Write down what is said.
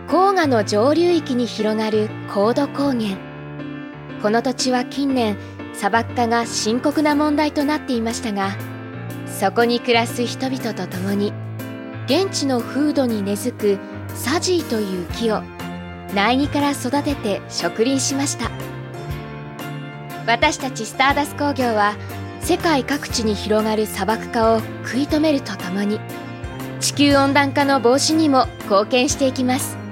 黄河の上流域に広がる高度高原。この土地は近年砂漠化が深刻な問題となっていましたが、そこに暮らす人々と共に現地の風土に根付くサジーという木を苗木から育てて植林しました。私たちスターダス工業は世界各地に広がる砂漠化を食い止めるとともに、地球温暖化の防止にも貢献していきます。